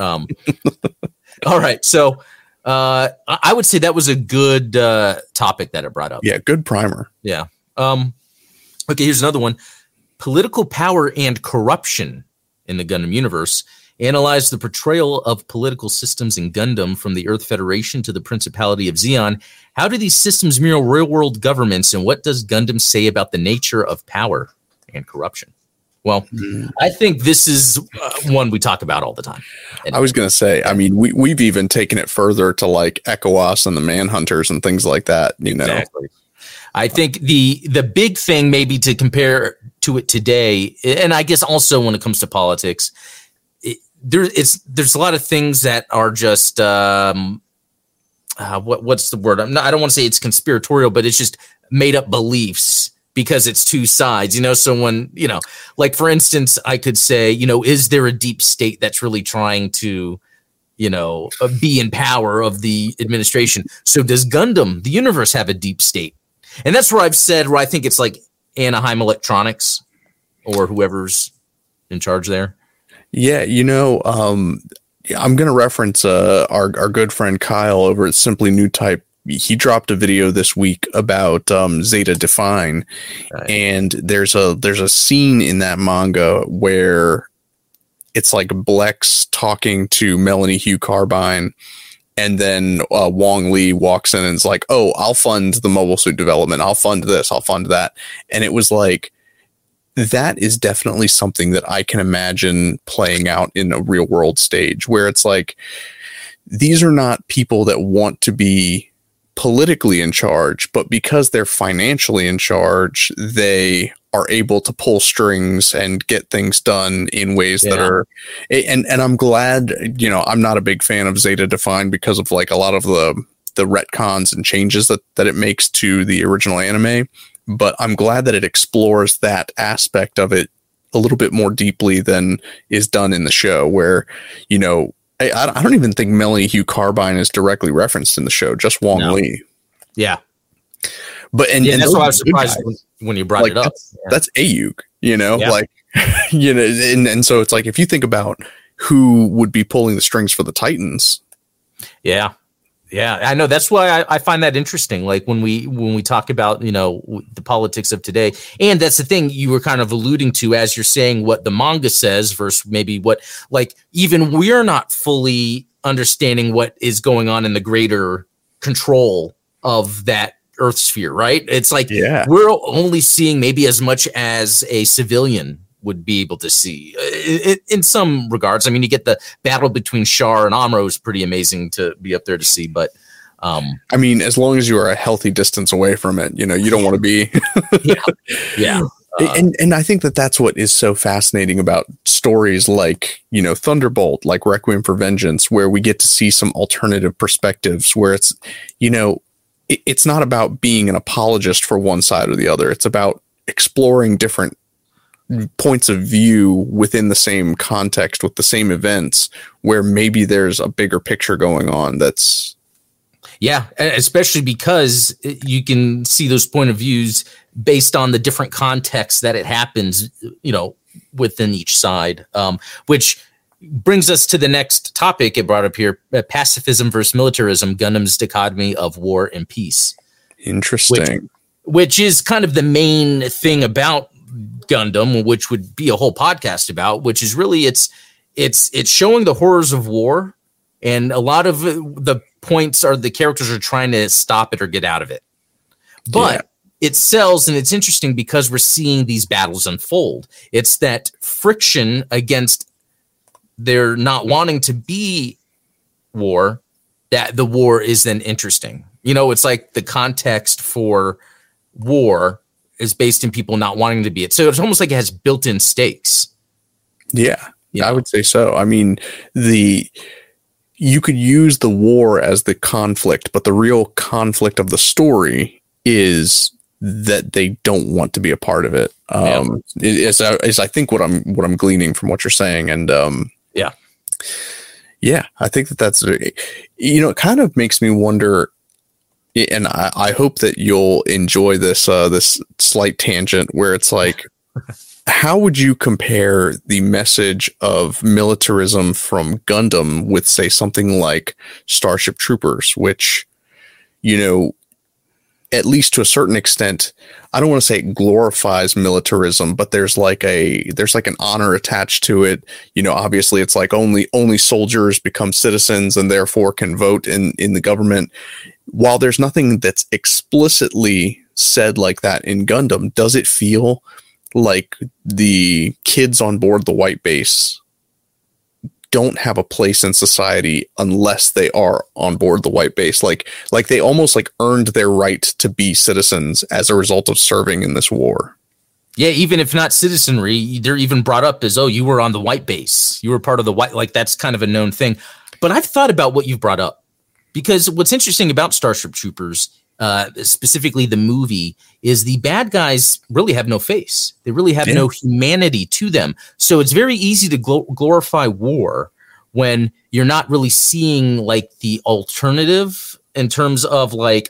All right. So I would say that was a good topic that it brought up. Yeah, good primer. Yeah. Okay, here's another one. Political power and corruption in the Gundam universe. Analyze the portrayal of political systems in Gundam from the Earth Federation to the Principality of Zeon. How do these systems mirror real-world governments, and what does Gundam say about the nature of power and corruption? Well, I think this is one we talk about all the time. I was going to say, I mean, we've even taken it further to like ECOWAS and the Manhunters and things like that, you know. Exactly. I think the big thing maybe to compare to it today, and I guess also when it comes to politics, there's a lot of things that are just what's the word? I don't want to say it's conspiratorial, but it's just made up beliefs because it's two sides, you know. So when, you know, like for instance, I could say, you know, is there a deep state that's really trying to, you know, be in power of the administration? So does Gundam, the universe, have a deep state? And that's where I've said, where I think it's like Anaheim Electronics or whoever's in charge there. Yeah, you know, I'm going to reference our good friend Kyle over at Simply New Type. He dropped a video this week about Zeta Define, right. And there's a scene in that manga where it's like Blex talking to Melanie Hugh Carbine, and then Wong Lee walks in and is like, "Oh, I'll fund the mobile suit development. I'll fund this. I'll fund that." And it was like, that is definitely something that I can imagine playing out in a real world stage where it's like, these are not people that want to be politically in charge, but because they're financially in charge, they are able to pull strings and get things done in ways that are, and I'm glad, you know, I'm not a big fan of Zeta Define because of like a lot of the retcons and changes that it makes to the original anime. But I'm glad that it explores that aspect of it a little bit more deeply than is done in the show, where, you know, I don't even think Melanie Hugh Carbine is directly referenced in the show, just Wong Lee. Yeah. But and that's why I was surprised when you brought it up. That's Ayuk, you know, like, you know, and so it's like, if you think about who would be pulling the strings for the Titans. Yeah. Yeah, I know. That's why I find that interesting. Like when we talk about, you know, the politics of today, and that's the thing you were kind of alluding to as you're saying what the manga says versus maybe what, like, even we're not fully understanding what is going on in the greater control of that Earth sphere, right? It's like we're only seeing maybe as much as a civilian would be able to see in some regards. I mean, you get the battle between Char and Amuro is pretty amazing to be up there to see, but I mean, as long as you are a healthy distance away from it, you know, you don't want to be. And I think that that's what is so fascinating about stories like, you know, Thunderbolt, like Requiem for Vengeance, where we get to see some alternative perspectives where it's, you know, it's not about being an apologist for one side or the other. It's about exploring different points of view within the same context with the same events where maybe there's a bigger picture going on. That's especially because you can see those point of views based on the different contexts that it happens, you know, within each side, which brings us to the next topic it brought up here: pacifism versus militarism, Gundam's dichotomy of war and peace. Interesting. Which is kind of the main thing about Gundam, which would be a whole podcast about, which is really it's showing the horrors of war, and a lot of the points are the characters are trying to stop it or get out of it. But it sells, and it's interesting because we're seeing these battles unfold. It's that friction against their not wanting to be war, that the war is then interesting. You know, it's like the context for war is based in people not wanting to be it. So it's almost like it has built-in stakes. Yeah, I would say so. I mean, you could use the war as the conflict, but the real conflict of the story is that they don't want to be a part of it. Is I think what I'm gleaning from what you're saying. And I think that's, you know, it kind of makes me wonder, and I hope that you'll enjoy this this slight tangent where it's like, how would you compare the message of militarism from Gundam with, say, something like Starship Troopers, which, you know, at least to a certain extent, I don't want to say it glorifies militarism, but there's like an honor attached to it. You know, obviously it's like only soldiers become citizens and therefore can vote in the government. While there's nothing that's explicitly said like that in Gundam, does it feel like the kids on board the white base don't have a place in society unless they are on board the white base. Like they almost like earned their right to be citizens as a result of serving in this war. Yeah, even if not citizenry, they're even brought up as, oh, you were on the white base. You were part of the white, like that's kind of a known thing. But I've thought about what you've brought up, because what's interesting about Starship Troopers, specifically the movie, is the bad guys really have no face. They really have no humanity to them. So it's very easy to glorify war when you're not really seeing like the alternative in terms of like,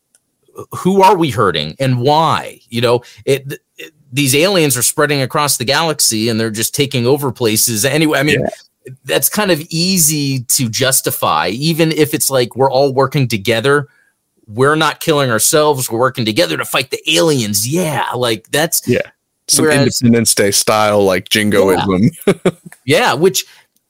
who are we hurting and why? You know, these aliens are spreading across the galaxy and they're just taking over places. Anyway, I mean, that's kind of easy to justify, even if it's like we're all working together. We're not killing ourselves. We're working together to fight the aliens. Yeah, like that's some Independence Day style, like jingoism. Yeah, which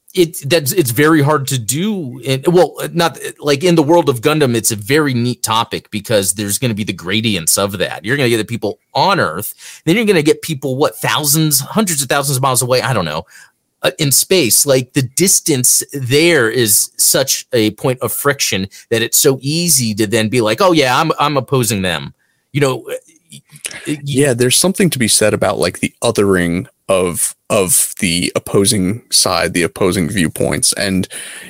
it's very hard to do. Not like in the world of Gundam, it's a very neat topic because there's going to be the gradients of that. You're going to get the people on Earth, then you're going to get people thousands, hundreds of thousands of miles away. I don't know. In space, like the distance there is such a point of friction that it's so easy to then be like, oh yeah, I'm opposing them. You know, there's something to be said about like the othering of the opposing side, the opposing viewpoints, and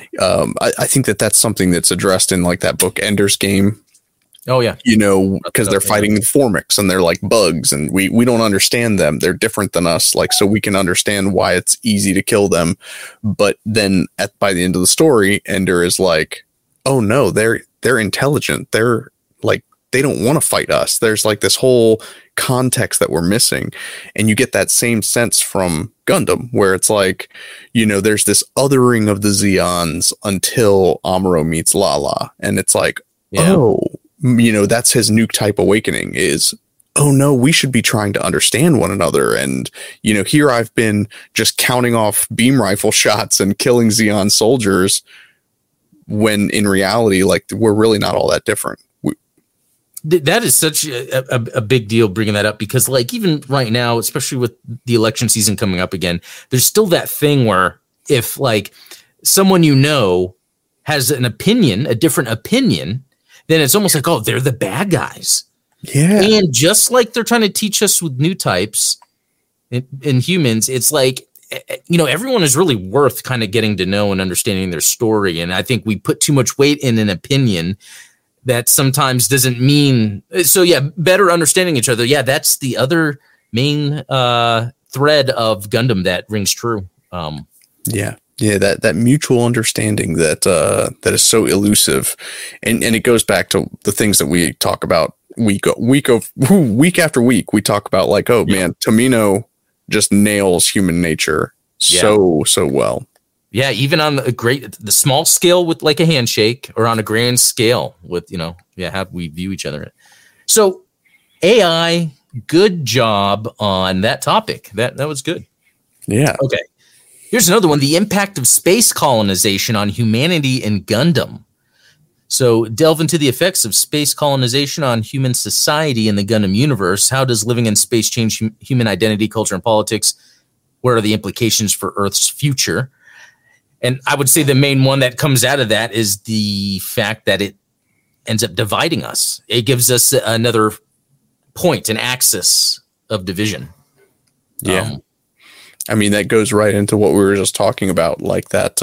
I think that's something that's addressed in like that book Ender's Game. Oh yeah, you know, because they're fighting the Formics and they're like bugs and we don't understand them. They're different than us, like, so we can understand why it's easy to kill them. But then by the end of the story, Ender is like, oh no, they're intelligent. They're like, they don't want to fight us. There's like this whole context that we're missing. And you get that same sense from Gundam, where it's like, you know, there's this othering of the Zeons until Amuro meets Lala. And it's like, oh, you know, that's his nuke type awakening is, oh no, we should be trying to understand one another. And, you know, here I've been just counting off beam rifle shots and killing Zeon soldiers when in reality, like, we're really not all that different. That is such a big deal bringing that up, because like even right now, especially with the election season coming up again, there's still that thing where if like someone you know has an opinion, a different opinion, then it's almost like, oh, they're the bad guys. Yeah. And just like they're trying to teach us with new types in humans, it's like, you know, everyone is really worth kind of getting to know and understanding their story. And I think we put too much weight in an opinion that sometimes doesn't mean. So yeah, better understanding each other. Yeah, that's the other main thread of Gundam that rings true. Yeah, that mutual understanding that is so elusive, and it goes back to the things that we talk about week after week. We talk about like, oh man, Tomino just nails human nature so well. Yeah, even on the small scale with like a handshake, or on a grand scale with, you know, how we view each other. So AI, good job on that topic. That was good. Yeah. Okay. Here's another one, the impact of space colonization on humanity and Gundam. So delve into the effects of space colonization on human society in the Gundam universe. How does living in space change human identity, culture, and politics? What are the implications for Earth's future? And I would say the main one that comes out of that is the fact that it ends up dividing us. It gives us another point, an axis of division. Yeah. I mean, that goes right into what we were just talking about, like that.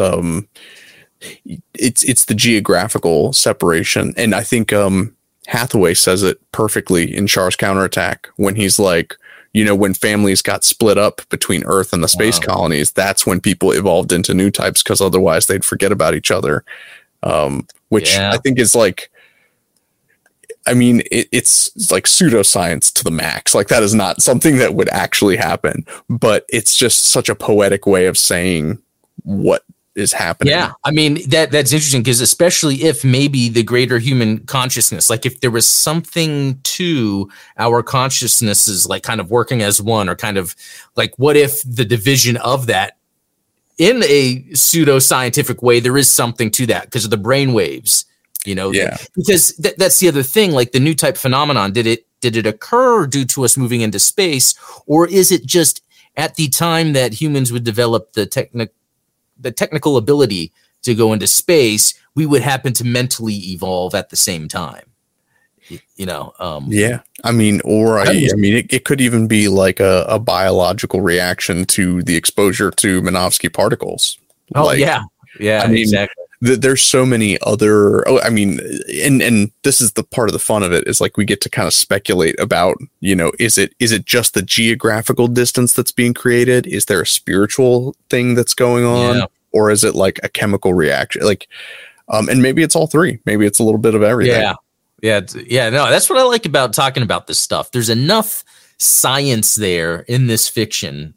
It's the geographical separation, and I think Hathaway says it perfectly in Char's Counterattack when he's like, you know, when families got split up between Earth and the space colonies, that's when people evolved into new types, because otherwise they'd forget about each other. Which I think is like, I mean, it's like pseudoscience to the max. Like, that is not something that would actually happen, but it's just such a poetic way of saying what is happening. Yeah, I mean, that's interesting, because especially if maybe the greater human consciousness, like if there was something to our consciousnesses, like kind of working as one, or kind of like, what if the division of that in a pseudo-scientific way, there is something to that because of the brain waves. You know, because that's the other thing, like the new type phenomenon, did it did it occur due to us moving into space, or is it just at the time that humans would develop the technical ability to go into space, we would happen to mentally evolve at the same time? Yeah. I mean, it could even be like a biological reaction to the exposure to Minovsky particles. Oh, yeah. Yeah, I mean, exactly. There's so many other, and this is the part of the fun of it, is like we get to kind of speculate about, is it just the geographical distance that's being created? Is there a spiritual thing that's going on? Yeah. Or is it like a chemical reaction? Like, and maybe it's all three. Maybe it's a little bit of everything. Yeah. Yeah. No, that's what I like about talking about this stuff. There's enough science there in this fiction,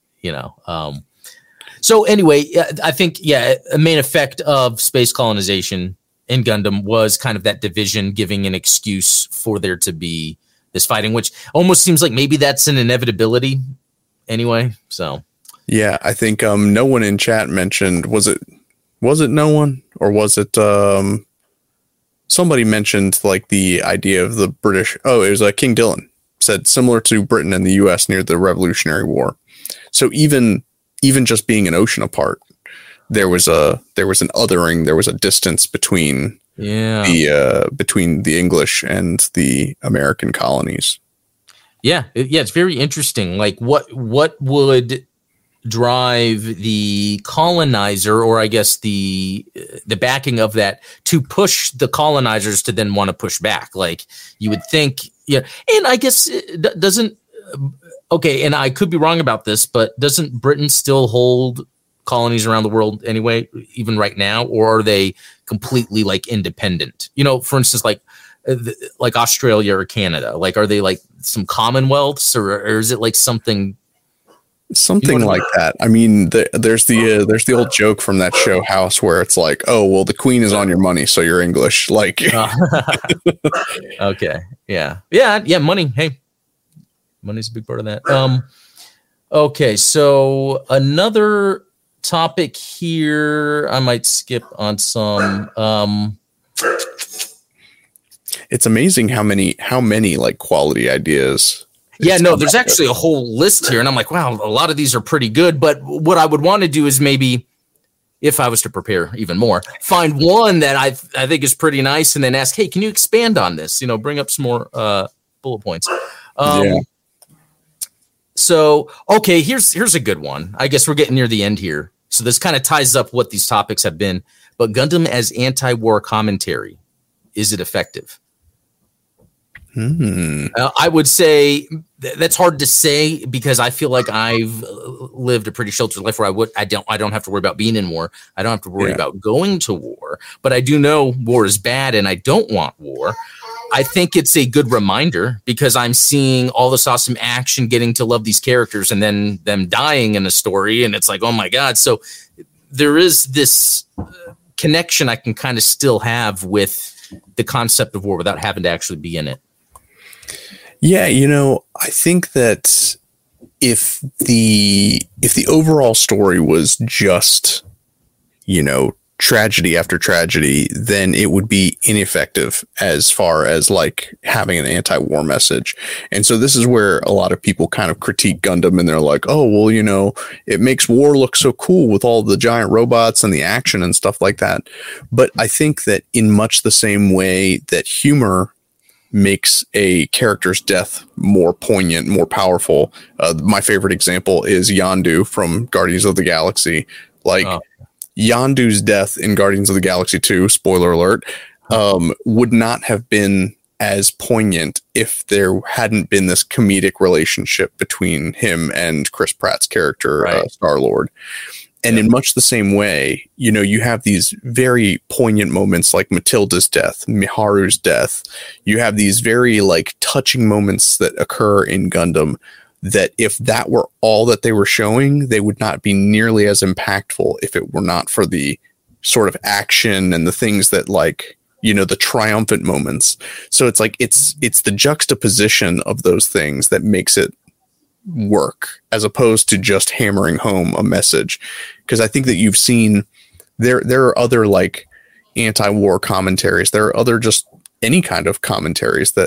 So anyway, I think, a main effect of space colonization in Gundam was kind of that division, giving an excuse for there to be this fighting, which almost seems like maybe that's an inevitability anyway. So, yeah, I think no one in chat mentioned, was it no one, or was it somebody mentioned like the idea of the British? Oh, it was King Dylan said similar to Britain and the U.S. near the Revolutionary War. So even just being an ocean apart, there was an othering, there was a distance between the English and the American colonies. Yeah, it's very interesting. Like what would drive the colonizer, or I guess the backing of that, to push the colonizers to then want to push back? Like you would think, and I guess it doesn't. Okay, and I could be wrong about this, but doesn't Britain still hold colonies around the world anyway, even right now, or are they completely like independent? For instance, like Australia or Canada, like are they like some commonwealths, or is it like something like that? I mean, there's the old joke from that show House where it's like, oh well, the Queen is on your money, so you're English. Like, okay, yeah, money. Hey. Money's a big part of that. Okay, so another topic here, I might skip on some. It's amazing how many like quality ideas. Yeah, no, there's actually a whole list here, and I'm like, wow, a lot of these are pretty good. But what I would want to do is maybe, if I was to prepare even more, find one that I think is pretty nice, and then ask, hey, can you expand on this? Bring up some more bullet points. So, okay, here's a good one. I guess we're getting near the end here. So this kind of ties up what these topics have been. But Gundam as anti-war commentary, is it effective? I would say that's hard to say, because I feel like I've lived a pretty sheltered life where I don't have to worry about being in war. I don't have to worry about going to war. But I do know war is bad, and I don't want war. I think it's a good reminder, because I'm seeing all this awesome action, getting to love these characters, and then them dying in a story. And it's like, oh my God. So there is this connection I can kind of still have with the concept of war without having to actually be in it. Yeah. I think that if the overall story was just, tragedy after tragedy, then it would be ineffective as far as like having an anti-war message. And so this is where a lot of people kind of critique Gundam, and they're like, oh, well, it makes war look so cool with all the giant robots and the action and stuff like that. But I think that in much the same way that humor makes a character's death more poignant, more powerful. My favorite example is Yondu from Guardians of the Galaxy. Like, Yondu's death in Guardians of the Galaxy 2, spoiler alert, would not have been as poignant if there hadn't been this comedic relationship between him and Chris Pratt's character, Star-Lord. And in much the same way, you have these very poignant moments like Matilda's death, Miharu's death. You have these very like touching moments that occur in Gundam that if that were all that they were showing, they would not be nearly as impactful if it were not for the sort of action and the things that like, the triumphant moments. So it's like, it's the juxtaposition of those things that makes it work, as opposed to just hammering home a message. Because I think that you've seen there are other like anti-war commentaries. There are other just any kind of commentaries that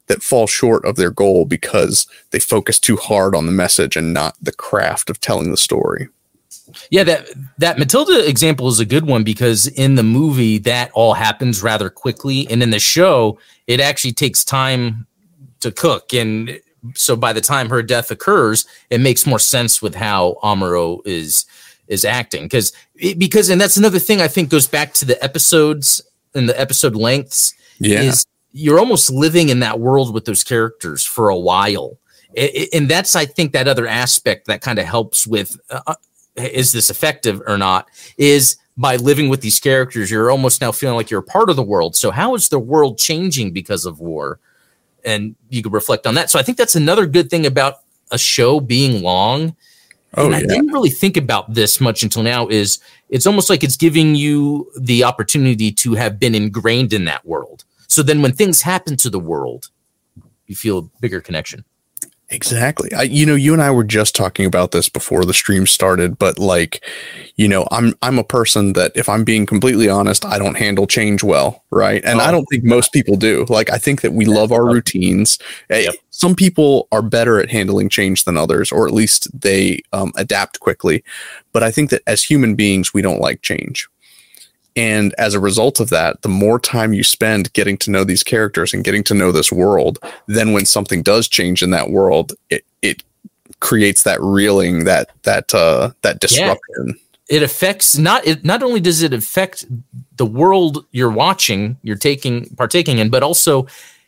that fall short of their goal because they focus too hard on the message and not the craft of telling the story. Yeah, that Matilda example is a good one, because in the movie that all happens rather quickly, and in the show it actually takes time to cook, and so by the time her death occurs, it makes more sense with how Amuro is acting, because and that's another thing I think goes back to the episodes and the episode lengths. Yeah, is you're almost living in that world with those characters for a while, and that's, I think, that other aspect that kind of helps with is this effective or not, is by living with these characters, you're almost now feeling like you're a part of the world. So how is the world changing because of war? And you could reflect on that. So I think that's another good thing about a show being long. And I didn't really think about this much until now, is it's almost like it's giving you the opportunity to have been ingrained in that world. So then when things happen to the world, you feel a bigger connection. Exactly. You and I were just talking about this before the stream started, but like, I'm a person that, if I'm being completely honest, I don't handle change well. Right. And I don't think most people do. Like, I think that we love our routines. Yep. Some people are better at handling change than others, or at least they adapt quickly. But I think that as human beings, we don't like change. And as a result of that, the more time you spend getting to know these characters and getting to know this world, then when something does change in that world, it creates that reeling, that disruption. It affects not only does it affect the world you're watching, partaking in, but also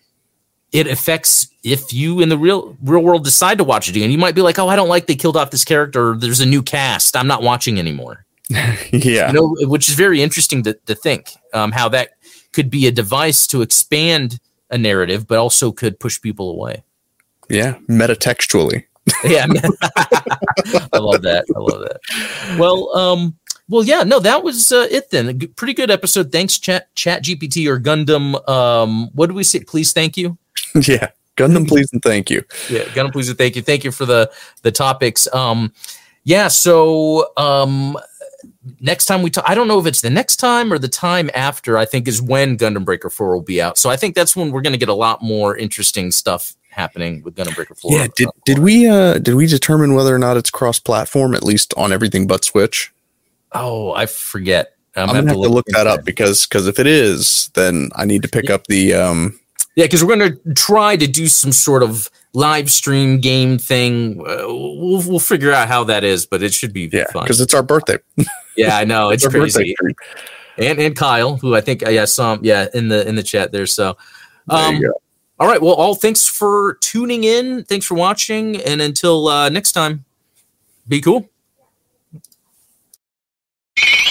it affects if you in the real world decide to watch it again. You might be like, oh, I don't like they killed off this character. There's a new cast. I'm not watching anymore. Yeah, which is very interesting to think how that could be a device to expand a narrative, but also could push people away. Yeah, metatextually. Yeah, I love that. Well, yeah, no, that was it then. A pretty good episode. Thanks, Chat GPT or Gundam. What did we say? Please, thank you. Yeah, Gundam, please and thank you. Yeah, Gundam, please and thank you. Thank you for the topics. Yeah, so next time we talk, I don't know if it's the next time or the time after, I think is when Gundam Breaker 4 will be out. So I think that's when we're going to get a lot more interesting stuff happening with Gundam Breaker 4. Yeah, did we determine whether or not it's cross-platform, at least on everything but Switch? Oh, I forget. I'm going to have to look that up, because if it is, then I need to pick up the yeah, because we're going to try to do some sort of live stream game thing. We'll figure out how that is, but it should be fun. Because it's our birthday. Yeah, I know, it's crazy. And Kyle, who I think I saw him, in the chat there. So, there you go. All right. Well, all thanks for tuning in. Thanks for watching, and until next time, be cool.